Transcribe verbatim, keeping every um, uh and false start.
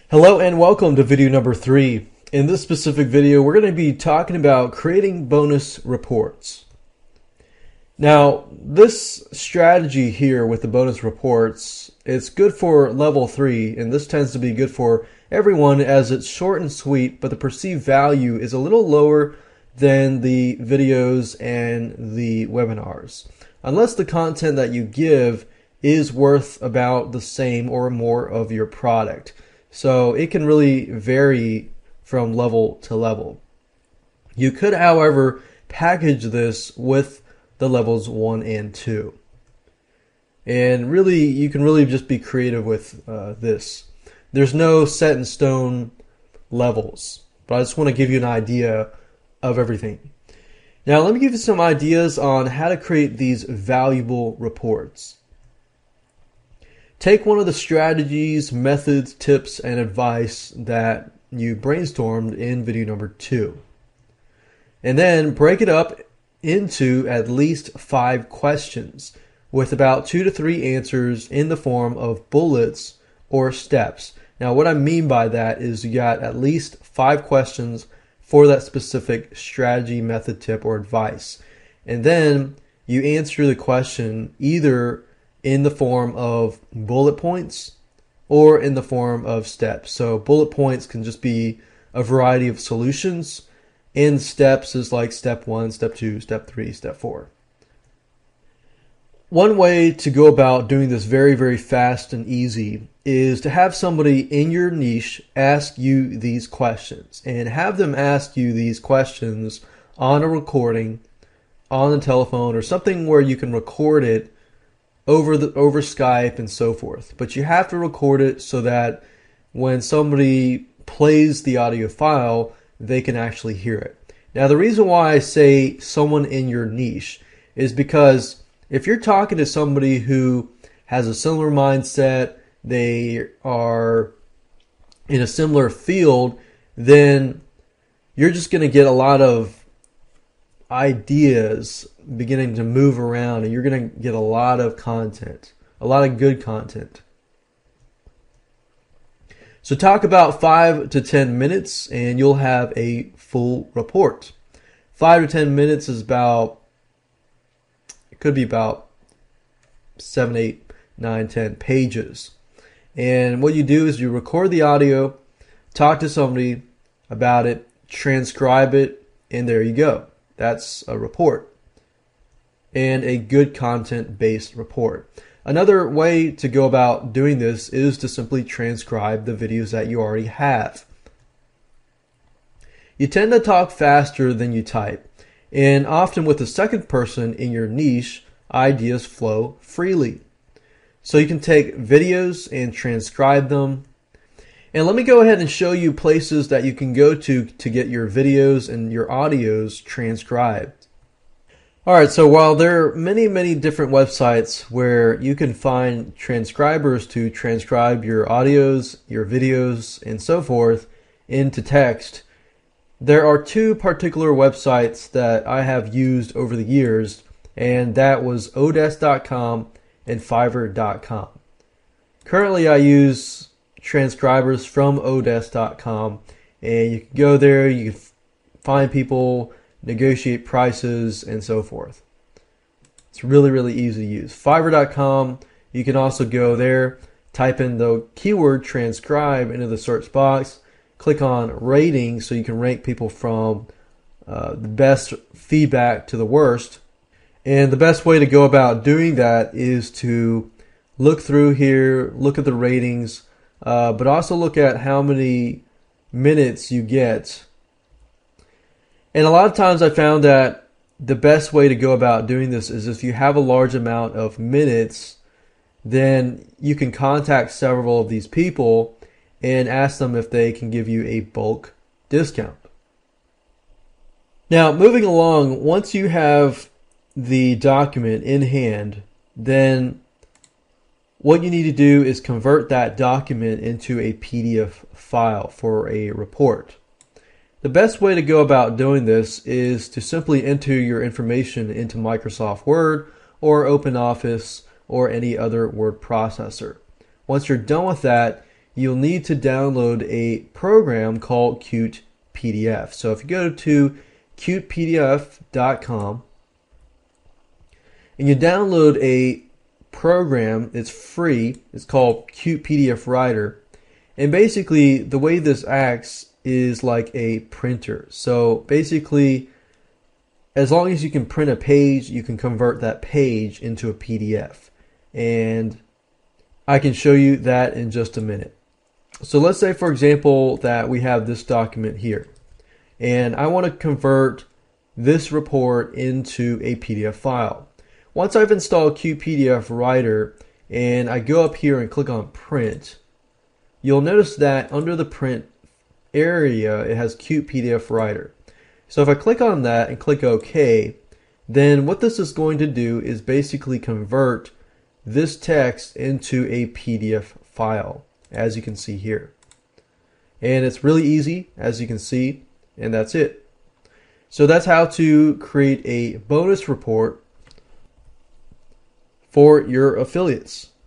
Hello and welcome to video number three. In this specific video, we're going to be talking about creating bonus reports. Now, this strategy here with the bonus reports, it's good for level three, and this tends to be good for everyone as it's short and sweet, but the perceived value is a little lower than the videos and the webinars, unless the content that you give is worth about the same or more of your product. So it can really vary from level to level. You could, however, package this with the levels one and two. And really, you can really just be creative with uh, this. There's no set in stone levels, but I just want to give you an idea of everything. Now, let me give you some ideas on how to create these valuable reports. Take one of the strategies, methods, tips, and advice that you brainstormed in video number two. And then break it up into at least five questions with about two to three answers in the form of bullets or steps. Now, what I mean by that is you got at least five questions for that specific strategy, method, tip, or advice. And then you answer the question either in the form of bullet points or in the form of steps. So bullet points can just be a variety of solutions, and steps is like step one, step two, step three, step four. One way to go about doing this very, very fast and easy is to have somebody in your niche ask you these questions, and have them ask you these questions on a recording, on the telephone, or something where you can record it over the over Skype and so forth. But you have to record it so that when somebody plays the audio file, they can actually hear it. Now, the reason why I say someone in your niche is because if you're talking to somebody who has a similar mindset, they are in a similar field, then you're just going to get a lot of ideas beginning to move around, and you're going to get a lot of content, a lot of good content. So talk about five to ten minutes and you'll have a full report. Five to ten minutes is about, it could be about seven, eight, nine, ten pages. And what you do is you record the audio, talk to somebody about it, transcribe it, and there you go. That's a report, and a good content-based report. Another way to go about doing this is to simply transcribe the videos that you already have. You tend to talk faster than you type, and often with the second person in your niche, ideas flow freely. So you can take videos and transcribe them. And let me go ahead and show you places that you can go to to get your videos and your audios transcribed. Alright, so while there are many, many different websites where you can find transcribers to transcribe your audios, your videos, and so forth into text, there are two particular websites that I have used over the years, and that was odesk dot com and fiverr dot com. Currently I use transcribers from odesk dot com, and you can go there, you can find people, negotiate prices, and so forth. It's really, really easy to use. fiverr dot com, you can also go there, type in the keyword transcribe into the search box, click on rating so you can rank people from uh, the best feedback to the worst. And the best way to go about doing that is to look through here, look at the ratings, Uh, but also look at how many minutes you get. And a lot of times I found that the best way to go about doing this is if you have a large amount of minutes, then you can contact several of these people and ask them if they can give you a bulk discount. Now, moving along, once you have the document in hand, then what you need to do is convert that document into a P D F file for a report. The best way to go about doing this is to simply enter your information into Microsoft Word or OpenOffice or any other word processor. Once you're done with that, you'll need to download a program called Qt P D F. So if you go to Qt P D F dot com and you download a program, it's free, it's called Qt P D F Writer. And basically the way this acts is like a printer. So basically, as long as you can print a page, you can convert that page into a P D F. And I can show you that in just a minute. So let's say, for example, that we have this document here. And I want to convert this report into a P D F file. Once I've installed Qt P D F Writer and I go up here and click on Print, you'll notice that under the Print area, it has Qt P D F Writer. So if I click on that and click OK, then what this is going to do is basically convert this text into a P D F file, as you can see here. And it's really easy, as you can see, and that's it. So that's how to create a bonus report for your affiliates.